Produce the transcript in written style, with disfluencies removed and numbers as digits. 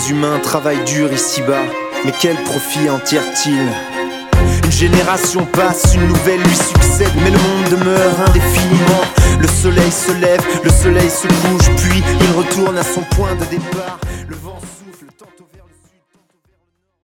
les humains travaillent dur ici-bas, mais quel profit en tirent-ils? Une génération passe, une nouvelle lui succède, mais le monde demeure indéfiniment. Le soleil se lève, le soleil se couche, puis il retourne à son point de départ.